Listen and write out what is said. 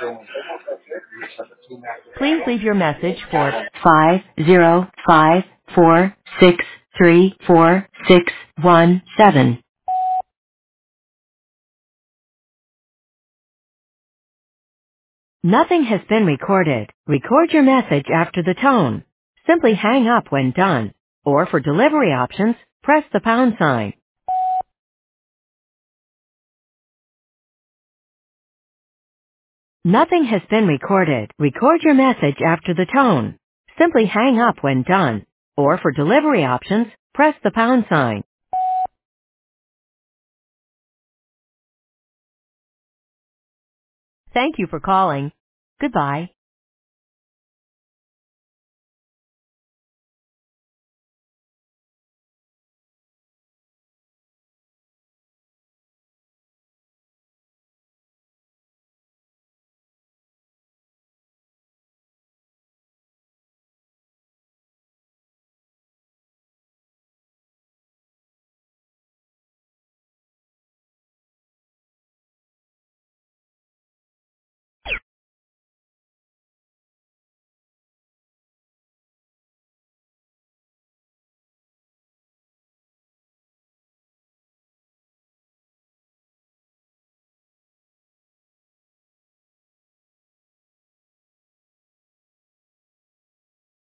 Please leave your message for 50546344617. Nothing has been recorded. Record your message after the tone. Simply hang up when done. Or for delivery options, press the pound sign. Nothing has been recorded. Record your message after the tone. Simply hang up when done. Or for delivery options, press the pound sign. Thank you for calling. Goodbye.